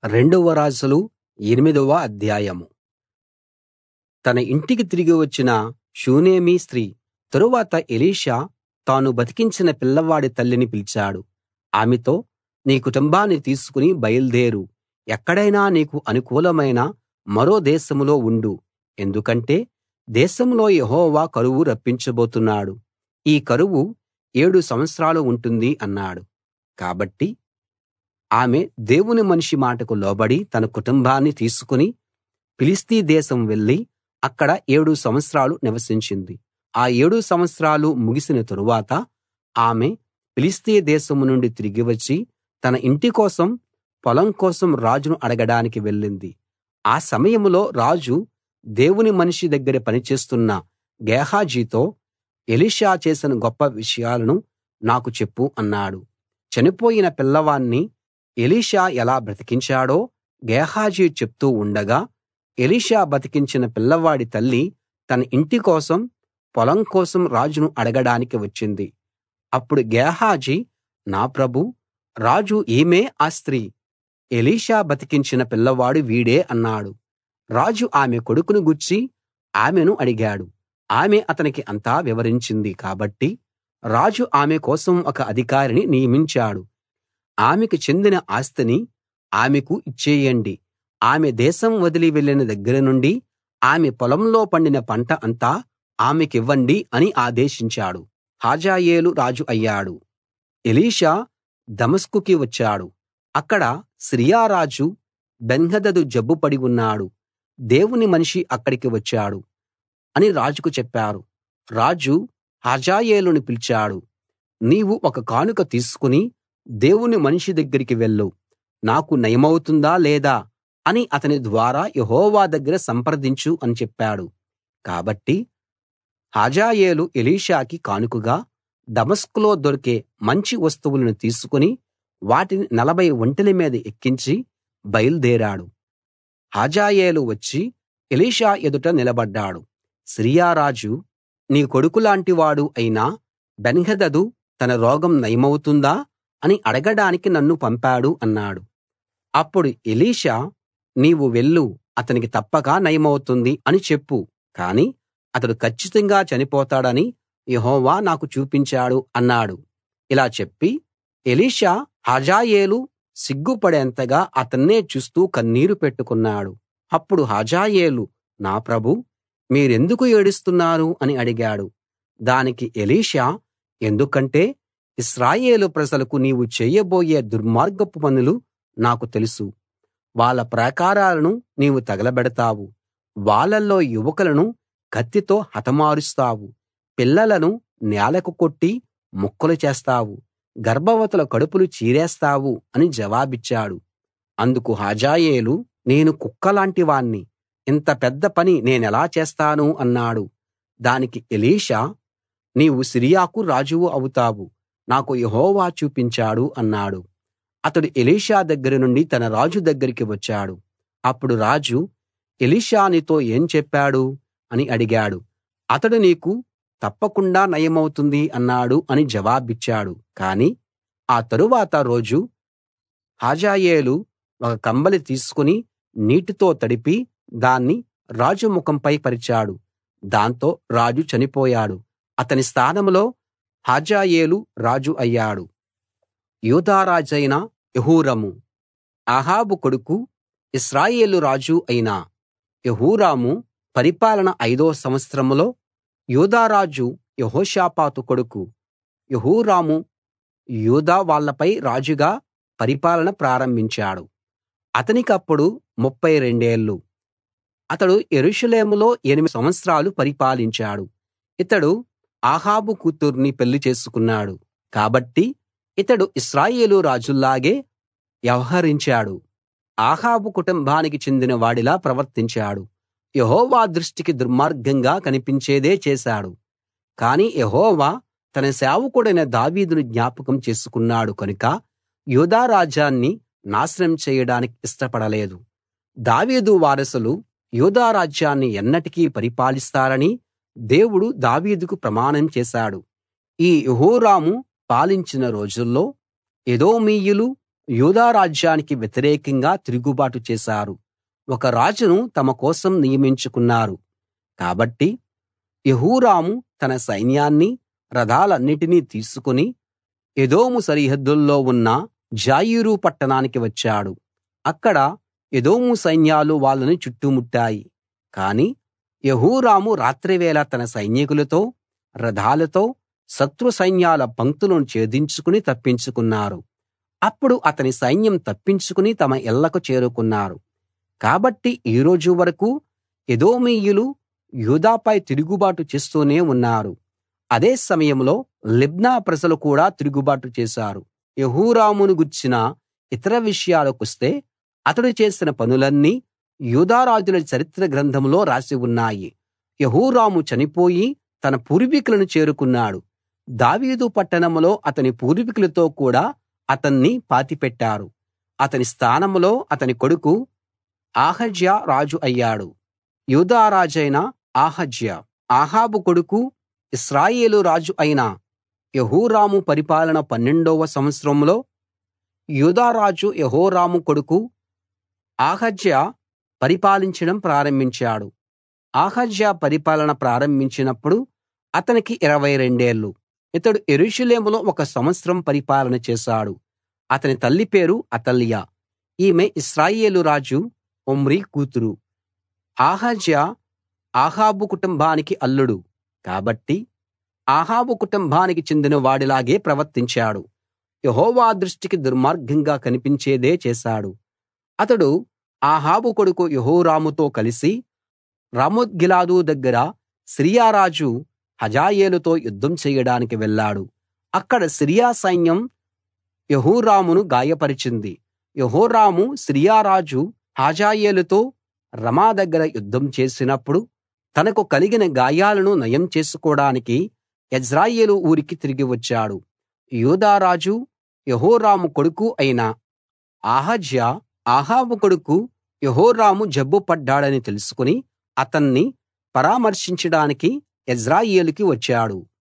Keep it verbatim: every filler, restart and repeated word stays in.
రెండవ రాజులు ఎనిమిదవ అధ్యాయం. తన ఇంటికి తిరిగి వచ్చిన షూనేమీ స్త్రీ. తరువాత ఎలీషా తాను బతికించిన పిల్లవాడి తల్లిని పిలిచాడు. ఆమెతో, నీ కుటుంబాన్ని తీసుకుని బయల్దేరు. ఎక్కడైనా నీకు అనుకూలమైన మరో దేశంలో ఉండు. ఎందుకంటే దేశంలో యెహోవా కరువు రప్పించబోతున్నాడు. ఈ కరువు ఏడు సంవత్సరాలు ఉంటుంది అన్నాడు. కాబట్టి ఆమె దేవుని మనిషి మాటకు లోబడి తన కుటుంబాన్ని తీసుకుని ఫిలిష్తీ దేశం వెళ్లి అక్కడ ఏడు సంవత్సరాలు నివసించింది. ఆ ఏడు సంవత్సరాలు ముగిసిన తరువాత ఆమె ఫిలిష్తీ దేశం నుండి తిరిగి వచ్చి తన ఇంటి కోసం, పొలం కోసం రాజును అడగడానికి వెళ్ళింది. ఆ సమయంలో రాజు దేవుని మనిషి దగ్గర పనిచేస్తున్న గేహజీతో, ఎలీషా చేసిన గొప్ప విషయాలను నాకు చెప్పు అన్నాడు. చనిపోయిన పిల్లవాణ్ణి ఎలీషా ఎలా బ్రతికించాడో గేహజీ చెప్తూ ఉండగా, ఎలీషా బతికించిన పిల్లవాడి తల్లి తన ఇంటి కోసం, పొలం కోసం రాజును అడగడానికి వచ్చింది. అప్పుడు గేహజీ, నా ప్రభూ, రాజు ఈమె ఆ స్త్రీ. ఎలీషా బతికించిన పిల్లవాడు వీడే అన్నాడు. రాజు ఆమె కొడుకును గూర్చి ఆమెను అడిగాడు. ఆమె అతనికి అంతా వివరించింది కాబట్టి రాజు ఆమె కోసం ఒక అధికారిని నియమించాడు. ఆమెకు చెందిన ఆస్తిని ఆమెకు ఇచ్చేయండి. ఆమె దేశం వదిలి వెళ్ళిన దగ్గర నుండి ఆమె పొలంలో పండిన పంట అంతా ఆమెకివ్వండి అని ఆదేశించాడు. హజాయేలు రాజు అయ్యాడు. ఎలీషా దమస్కుకి వచ్చాడు. అక్కడ సిరియా రాజు బెన్హదదు జబ్బుపడి ఉన్నాడు. దేవుని మనిషి అక్కడికి వచ్చాడు అని రాజుకు చెప్పారు. రాజు హజాయేలును పిలిచాడు. నీవు ఒక కానుక తీసుకుని దేవుని మనిషి దగ్గరికి వెళ్ళు. నాకు నయమవుతుందా లేదా అని అతని ద్వారా యెహోవా దగ్గర సంప్రదించు అని చెప్పాడు. కాబట్టి హజాయేలు ఎలీషాకి కానుకగా దమస్కులో దొరికే మంచి వస్తువులను తీసుకుని వాటిని నలభై ఒంటెల మీద ఎక్కించి బయల్దేరాడు. హజాయేలు వచ్చి ఎలీషా ఎదుట నిలబడ్డాడు. సిరియా రాజు, నీ కొడుకులాంటి వాడు అయిన బెన్హదదు తన రోగం నయమవుతుందా అని అడగడానికి నన్ను పంపాడు అన్నాడు. అప్పుడు ఎలీషా, నీవు వెళ్ళు, అతనికి తప్పక నయమవుతుంది అని చెప్పు. కాని అతడు కచ్చితంగా చనిపోతాడని యెహోవా నాకు చూపించాడు అన్నాడు. ఇలా చెప్పి ఎలీషా హజాయేలు సిగ్గుపడేంతగా అతన్నే చూస్తూ కన్నీరు పెట్టుకున్నాడు. అప్పుడు హజాయేలు, నా ప్రభూ, మీరెందుకు ఏడుస్తున్నారు అని అడిగాడు. దానికి ఎలీషా, ఎందుకంటే ఇశ్రాయేలు ప్రజలకు నీవు చేయబోయే దుర్మార్గపు పనులు నాకు తెలుసు. వాళ్ళ ప్రాకారాలను నీవు తగలబెడతావు. వాళ్ళల్లో యువకులను కత్తితో హతమారుస్తావు. పిల్లలను నేలకు కొట్టి ముక్కలు చేస్తావు. గర్భవతుల కడుపులు చీరేస్తావు అని జవాబిచ్చాడు. అందుకు హజాయేలు, నేను కుక్కలాంటి వాణ్ణి, ఇంత పెద్ద పని నేనెలా చేస్తాను అన్నాడు. దానికి ఎలీషా, నీవు సిరియాకు రాజువు అవుతావు, నాకు యెహోవా చూపించాడు అన్నాడు. అతడు ఎలీషా దగ్గర నుండి తన రాజు దగ్గరికి వచ్చాడు. అప్పుడు రాజు, ఎలీషా నీతో ఏం చెప్పాడు అని అడిగాడు. అతడు నీకు తప్పకుండా నయమవుతుంది అన్నాడు అని జవాబిచ్చాడు. కాని ఆ తరువాత రోజు హజాయేలు ఒక కంబలి తీసుకుని నీటితో తడిపి దాన్ని రాజు ముఖంపై పరిచాడు. దాంతో రాజు చనిపోయాడు. అతని స్థానంలో హజాయేలు రాజు అయ్యాడు. యూదా రాజైన యెహోరాము. అహాబు కొడుకు, ఇశ్రాయేలు రాజు అయిన యెహోరాము పరిపాలన ఐదో సంవత్సరంలో యూదా రాజు యెహోషాపాతు కొడుకు యెహోరాము యూదా వాళ్ళపై రాజుగా పరిపాలన ప్రారంభించాడు. అతనికప్పుడు ముప్ఫై రెండేళ్ళు. అతడు యెరూషలేములో ఎనిమిది సంవత్సరాలు పరిపాలించాడు. ఇతడు అహాబు కూతుర్ని పెళ్లి చేసుకున్నాడు. కాబట్టి ఇతడు ఇశ్రాయేలు రాజుల్లాగే వ్యవహరించాడు. అహాబు కుటుంబానికి చెందిన వాడిలా ప్రవర్తించాడు. యెహోవా దృష్టికి దుర్మార్గంగా కనిపించేదే చేశాడు. కాని యెహోవా తన సేవకుడైన దావీదును జ్ఞాపకం చేసుకున్నాడు కనుక యూదా రాజ్యాన్ని నాశనం చేయడానికి ఇష్టపడలేదు. దావీదు వారసులు యూదా రాజ్యాన్ని ఎన్నటికీ పరిపాలిస్తారని దేవుడు దావీదుకు ప్రమాణం చేశాడు. ఈ యెహోరాము పాలించిన రోజుల్లో ఎదోమీయులు, యూదా రాజ్యానికి వ్యతిరేకంగా తిరుగుబాటు చేశారు ఒక రాజును తమ కోసం నియమించుకున్నారు కాబట్టి యెహోరాము తన సైన్యాన్ని రథాలన్నిటినీ తీసుకుని ఎదోము సరిహద్దుల్లో ఉన్న జాయీరు పట్టణానికి వచ్చాడు అక్కడ ఎదోము సైన్యాలు వాళ్ళని చుట్టుముట్టాయి కానీ యెహోరాము రాత్రివేళ తన సైనికులతో రథాలతో శత్రు సైన్యాల పంక్తులను ఛేదించుకుని తప్పించుకున్నారు అప్పుడు అతని సైన్యం తప్పించుకుని తమ ఇళ్ళకు చేరుకున్నారు కాబట్టి ఈ రోజు వరకూ ఎదోమీయులు యూదాపై తిరుగుబాటు చేస్తూనే ఉన్నారు అదే సమయంలో లిబ్నా ప్రజలు కూడా తిరుగుబాటు చేశారు యెహోరామును గూర్చిన ఇతర విషయాలకొస్తే అతడు చేసిన పనులన్నీ యూదా రాజుల చరిత్ర గ్రంథంలో రాసి ఉన్నాయి యెహోరాము చనిపోయి తన పూర్వీకులను చేరుకున్నాడు దావీదు పట్టణంలో అతని పూర్వీకులతో కూడా అతన్ని పాతిపెట్టారు అతని స్థానంలో అతని కొడుకు అహజ్యా రాజు అయ్యాడు యూదా రాజైన అహజ్యా అహాబు కొడుకు ఇశ్రాయేలు రాజు అయిన యెహోరాము పరిపాలన పన్నెండవ సంవత్సరంలో యూదా రాజు యెహోరాము కొడుకు అహజ్యా పరిపాలించడం ప్రారంభించాడు అహజ్యా పరిపాలన ప్రారంభించినప్పుడు అతనికి ఇరవై రెండేళ్ళు ఇతడు యెరూషలేములో ఒక సంవత్సరం పరిపాలన చేశాడు అతని తల్లి పేరు అతల్యా ఈమె ఇశ్రాయేలు రాజు ఒమ్రీ కూతురు అహజ్యా అహాబు కుటుంబానికి అల్లుడు కాబట్టి అహాబు కుటుంబానికి చెందిన వాడిలాగే ప్రవర్తించాడు యెహోవా దృష్టికి దుర్మార్గంగా కనిపించేదే చేశాడు అతడు అహాబు కొడుకు యెహోరాముతో కలిసి రామోత్గిలాదు దగ్గర సిరియా రాజు హజాయేలుతో యుద్ధం చేయడానికి వెళ్ళాడు అక్కడ సిరియా సైన్యం యెహోరామును గాయపరిచింది యెహోరాము సిరియా రాజు హజాయేలుతో రమా దగ్గర యుద్ధం చేసినప్పుడు తనకు కలిగిన గాయాలను నయం చేసుకోడానికి యెజ్రెయేలు ఊరికి తిరిగి వచ్చాడు యూదా రాజు యెహోరాము కొడుకు అయిన అహజ్యా అహాబు కొడుకు యెహోరాము జబ్బు పడ్డాడని తెలుసుకుని అతన్ని పరామర్శించడానికి యెజ్రెయేలుకి వచ్చాడు